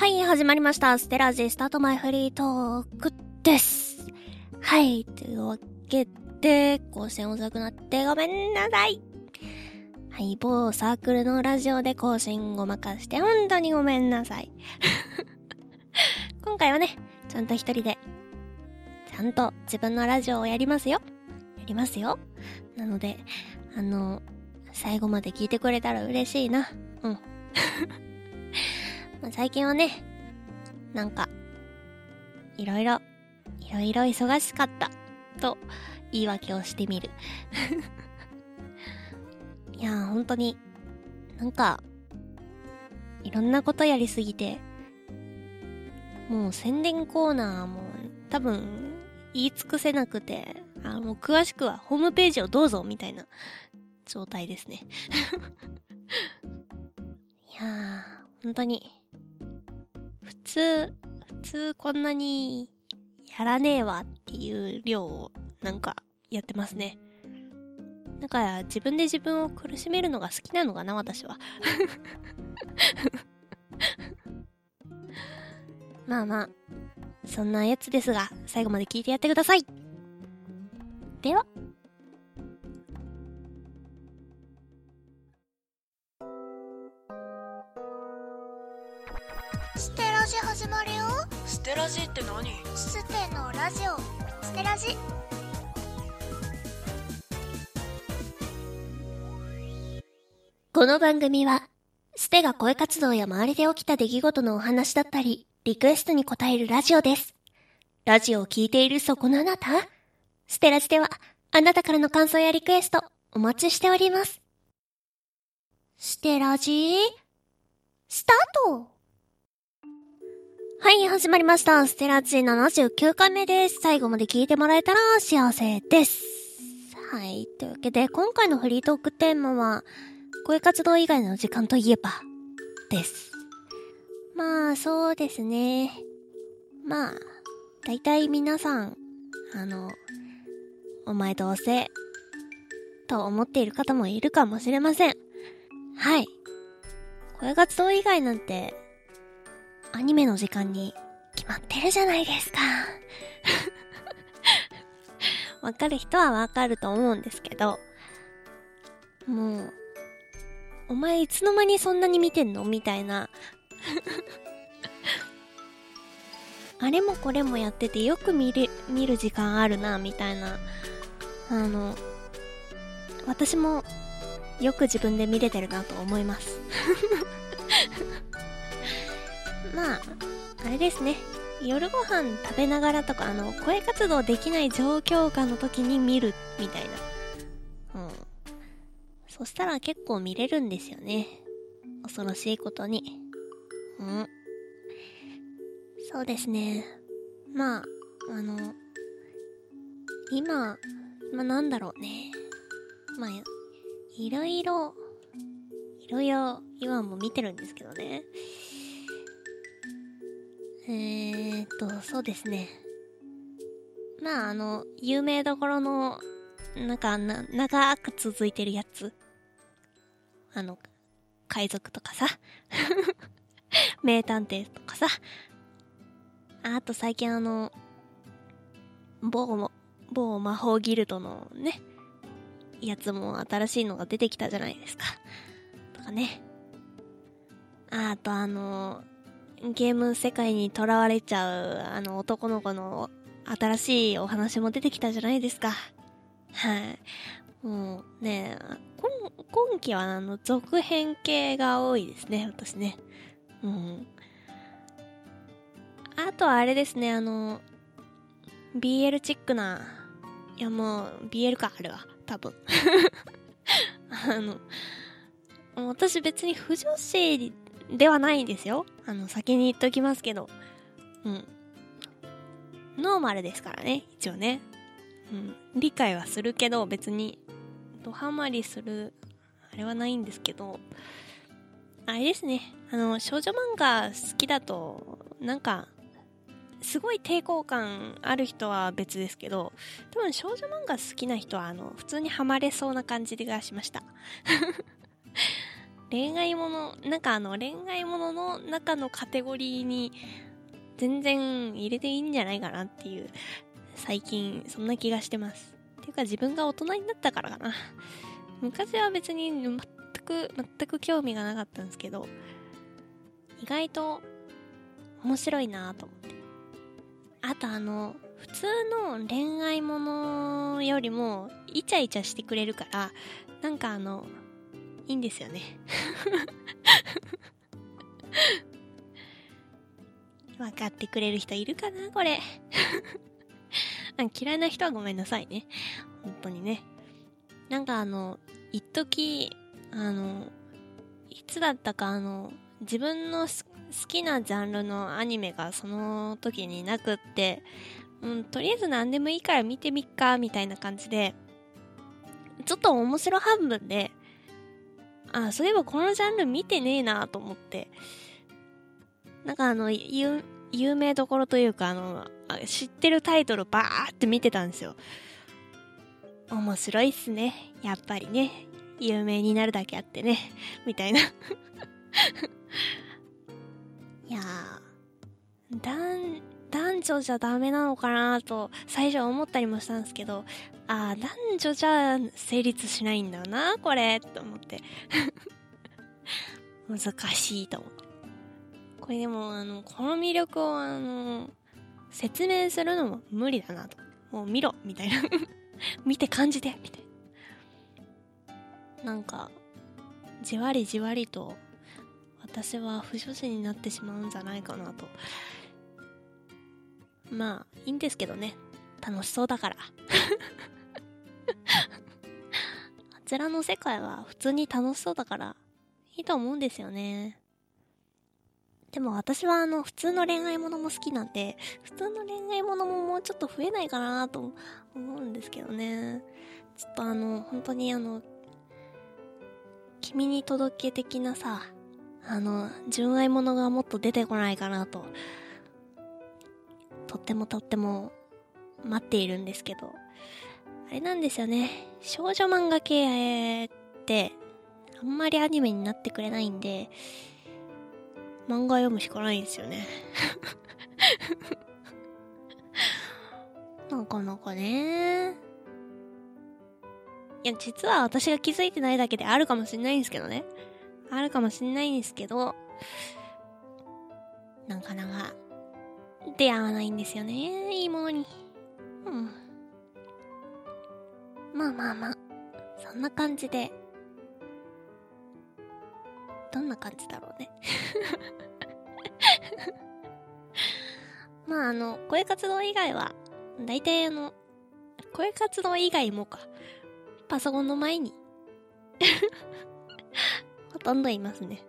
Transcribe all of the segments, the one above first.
はい、始まりました。ステラジスタートマイフリートークです。はい、というわけで、更新遅くなってごめんなさい。はい、某サークルのラジオで更新ごまかして本当にごめんなさい。今回はね、ちゃんと一人で、ちゃんと自分のラジオをやりますよ。なので、最後まで聞いてくれたら嬉しいな。最近はね、なんか、いろいろ忙しかったと言い訳をしてみる。いやー、本当に、なんか、いろんなことやりすぎて、もう宣伝コーナーも多分言い尽くせなくて、もう詳しくはホームページをどうぞみたいな状態ですね。いやー、本当に、普通こんなにやらねえわっていう量をなんかやってますね。だから自分で自分を苦しめるのが好きなのかな、私は。まあ、そんなやつですが、最後まで聞いてやってください。では。 ステラジ始まるよ。 ステラジって何？ ステのラジオ、ステラジ。 この番組は、ステが声活動や周りで起きた出来事のお話だったり、リクエストに答えるラジオです。ラジオを聞いているそこのあなた、ステラジでは、あなたからの感想やリクエスト、お待ちしております。ステラジスタート。はい、始まりました。ステラジ79回目です。最後まで聞いてもらえたら幸せです。はい、というわけで、今回のフリートークテーマは、声活動以外の時間といえば、です。まあ、そうですね。まあ、だいたい皆さん、お前どうせ、と思っている方もいるかもしれません。はい。声活動以外なんて、アニメの時間に決まってるじゃないですか。わかる人はわかると思うんですけど、もう、お前いつの間にそんなに見てんのみたいな。あれもこれもやっててよく見る時間あるな、みたいな。私もよく自分で見れてるなと思います。まあ、あれですね。夜ご飯食べながらとか、声活動できない状況下の時に見る、みたいな。そしたら結構見れるんですよね。恐ろしいことに。そうですね。まあ、今、なんだろうね。まあ、いろいろ今も見てるんですけどね。そうですね。まあ、有名どころの、長く続いてるやつ。海賊とかさ。名探偵とかさ。あと最近某魔法ギルドのね、やつも新しいのが出てきたじゃないですか。とかね。あとゲーム世界に囚われちゃう男の子の新しいお話も出てきたじゃないですか。はい。もうね、今期は続編系が多いですね、私ね。あとはあれですね、BL チックな、いやもう BL か、あれは、多分。私別に不女子ではないんですよ。先に言っときますけど。ノーマルですからね、一応ね。理解はするけど、別に、ドハマりする、あれはないんですけど、あれですね、少女漫画好きだと、なんか、すごい抵抗感ある人は別ですけど、多分少女漫画好きな人は普通にハマれそうな感じがしました。 恋愛ものの中のカテゴリーに全然入れていいんじゃないかなっていう、最近そんな気がしてます。っていうか自分が大人になったからかな。昔は別に全く興味がなかったんですけど、意外と面白いなと思って。あと普通の恋愛ものよりもイチャイチャしてくれるから、なんかいいんですよね。分かってくれる人いるかなこれ。嫌いな人はごめんなさいね。本当にね。なんか一時いつだったか自分の好きなジャンルのアニメがその時になくって、とりあえず何でもいいから見てみっかみたいな感じで、ちょっと面白半分で、そういえばこのジャンル見てねえなと思って、なんか有名どころというか知ってるタイトルバーって見てたんですよ。面白いっすね、やっぱりね、有名になるだけあってねみたいな。いやー、男女じゃダメなのかなと最初は思ったりもしたんですけど、男女じゃ成立しないんだなこれと思って難しいと思って、これでもこの魅力を説明するのも無理だなと、もう見ろみたいな見て感じてみたいな、なんかじわりじわりと私は不女子になってしまうんじゃないかなと。まあいいんですけどね、楽しそうだからあちらの世界は普通に楽しそうだからいいと思うんですよね。でも私は普通の恋愛ものも好きなんで、普通の恋愛ものももうちょっと増えないかなと思うんですけどね。ちょっと本当に君に届け的なさ、純愛ものがもっと出てこないかなと、とっても待っているんですけど、あれなんですよね、少女漫画系ってあんまりアニメになってくれないんで、漫画読むしかないんですよね。なかなかね。いや、実は私が気づいてないだけであるかもしれないんですけどね。あるかもしれないんですけど、なかなか出会わないんですよね、いいものに。まあ、そんな感じで、どんな感じだろうね。まあ声活動以外は、だいたい声活動以外もか、パソコンの前にほとんどいますね。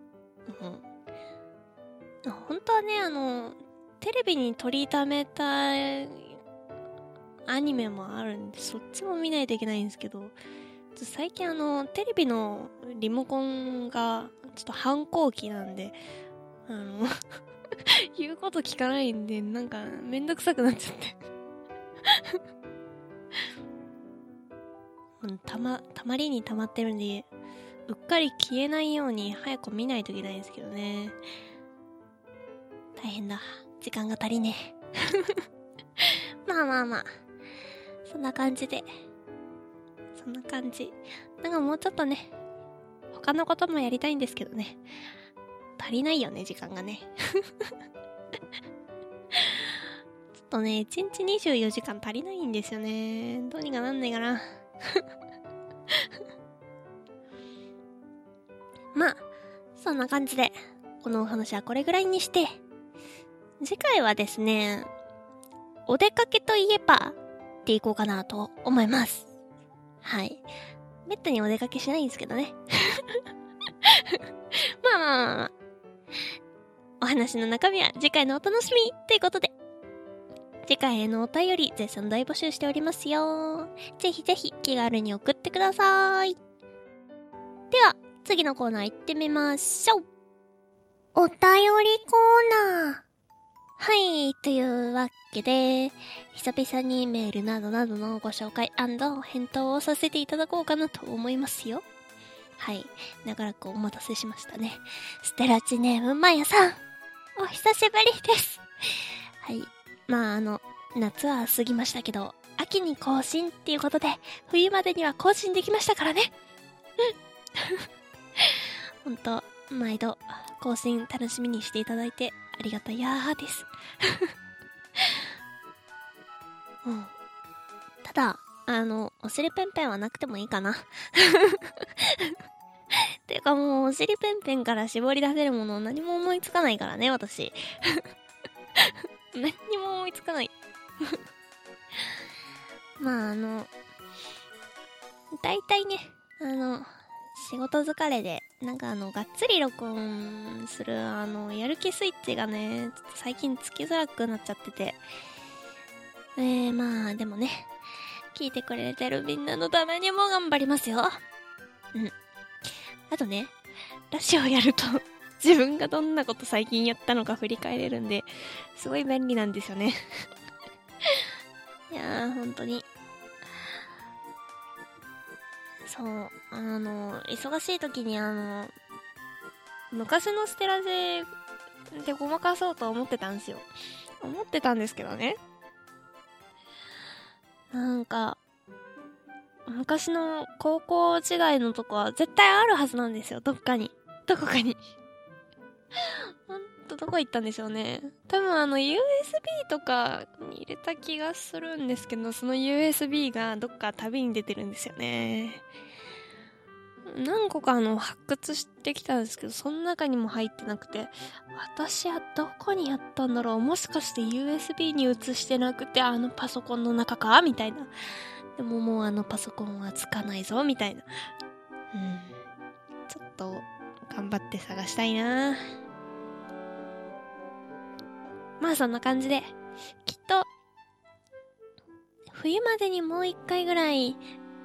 本当はね、テレビに取りためたアニメもあるんで、そっちも見ないといけないんですけど、最近テレビのリモコンがちょっと反抗期なんで、言うこと聞かないんで、なんかめんどくさくなっちゃってたまりにたまってるんで、うっかり消えないように早く見ないといけないんですけどね。大変だ、時間が足りねえ。まあそんな感じで、なんかもうちょっとね、他のこともやりたいんですけどね、足りないよね、時間がね。ちょっとね、1日24時間足りないんですよね。どうにかなんないかな。まあそんな感じで、このお話はこれぐらいにして、次回はですね、お出かけといえばっていこうかなと思います。はい。めったにお出かけしないんですけどね。まあ、お話の中身は次回のお楽しみということで、次回へのお便り絶賛大募集しておりますよ。ぜひぜひ気軽に送ってください。では次のコーナー行ってみましょう。 お便りコーナー。 はい、というわけで、久々にメールなどなどのご紹介&返答をさせていただこうかなと思いますよ。 はい。長らくお待たせしましたね。ステラチネームまやさん。お久しぶりです。はい。まあ夏は過ぎましたけど、秋に更新っていうことで、冬までには更新できましたからね。ほんと、毎度、更新楽しみにしていただいて、ありがたやーです。うん。ただ、おしりペンペンはなくてもいいかな。ていうかもう、おしりペンペンから絞り出せるもの何も思いつかないからね、私。何にも思いつかない。まあ大体ね、仕事疲れで、なんかがっつり録音する、やる気スイッチがね、ちょっと最近つきづらくなっちゃってて。まあ、でもね、聞いてくれてるみんなのためにも頑張りますよ。うん。あとね、ラジオやると、自分がどんなこと最近やったのか振り返れるんで、すごい便利なんですよね。いやー、本当に。そう、忙しい時に昔のステラジでごまかそうと思ってたんですよ。思ってたんですけどね。なんか、昔の高校時代のとこは絶対あるはずなんですよ。どこかに。ほんとどこ行ったんでしょうね。多分USB とかに入れた気がするんですけど、その USB がどっか旅に出てるんですよね。何個か発掘してきたんですけど、その中にも入ってなくて、私はどこにやったんだろう、もしかして USB に移してなくてパソコンの中かみたいな。でももうパソコンはつかないぞみたいな。ちょっと頑張って探したいな。まあそんな感じで、きっと冬までにもう一回ぐらい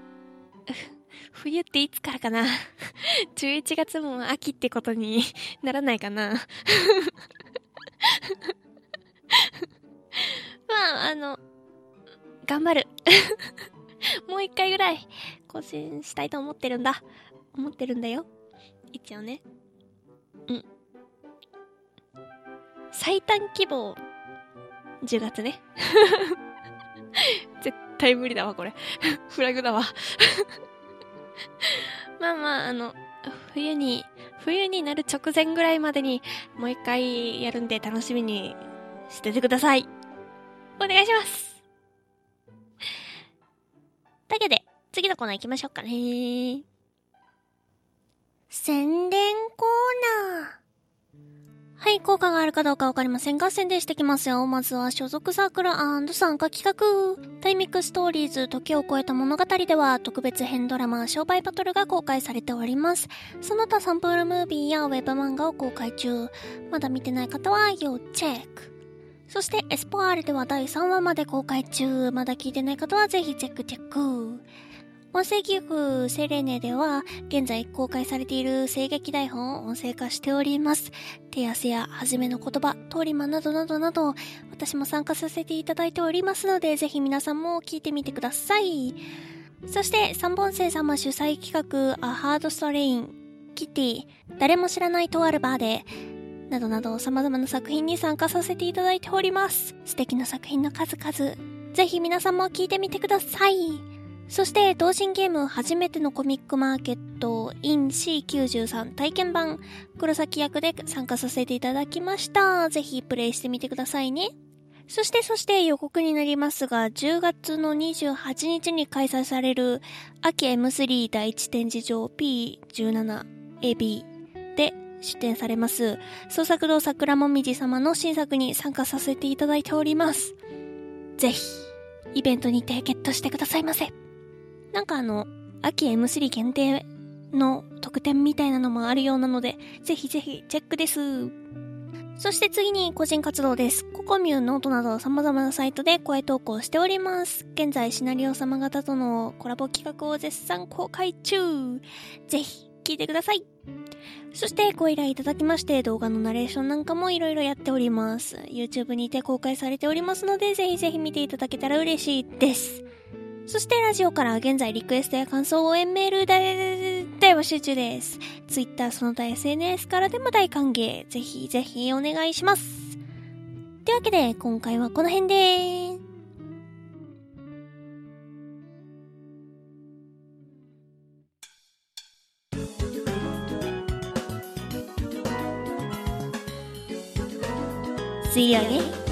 冬っていつからかな11月も秋ってことにならないかなまあ頑張るもう一回ぐらい更新したいと思ってるんだよ。一応ね。最短希望10月ね絶対無理だわこれフラグだわまあまあ冬になる直前ぐらいまでにもう一回やるんで楽しみにしててください。お願いします。というわけで次のコーナー行きましょうかね。 宣伝コーナー。 はい、効果があるかどうかわかりませんが、宣伝してきますよ。まずは所属サークル&参加企画。タイミックストーリーズ時を超えた物語では、特別編ドラマ商売バトルが公開されております。その他サンプルムービーやウェブ漫画を公開中。まだ見てない方は要チェック。そしてエスポアールでは第3話まで公開中。まだ聞いてない方はぜひチェック。音声記憶セレネでは現在公開されている声劇台本を音声化しております。手汗や初めの言葉、通り魔などなどなど私も参加させていただいておりますので、ぜひ皆さんも聞いてみてください。そして三本生様主催企画A Hard Strain、キティ、誰も知らないとあるバーでなどなど様々な作品に参加させていただいております。素敵な作品の数々、ぜひ皆さんも聞いてみてください。そして同人ゲーム初めてのコミックマーケット in C93 体験版黒崎役で参加させていただきました。ぜひプレイしてみてくださいね。そして予告になりますが、10月の28日に開催される秋 M3 第一展示場 P17AB で出展されます創作堂桜もみじ様の新作に参加させていただいております。ぜひイベントにてゲットしてくださいませ。なんか秋 M3 限定の特典みたいなのもあるようなので、ぜひぜひチェックです。そして次に個人活動です。ココミュー、ノートなど様々なサイトで声投稿しております。現在シナリオ様方とのコラボ企画を絶賛公開中。ぜひ聞いてください。そしてご依頼いただきまして動画のナレーションなんかもいろいろやっております。YouTube にて公開されておりますので、ぜひぜひ見ていただけたら嬉しいです。そしてラジオから現在リクエストや感想を応援メールで題募集中です。Twitter その他 SNS からでも大歓迎。ぜひぜひお願いします。というわけで今回はこの辺でーす。水揚げ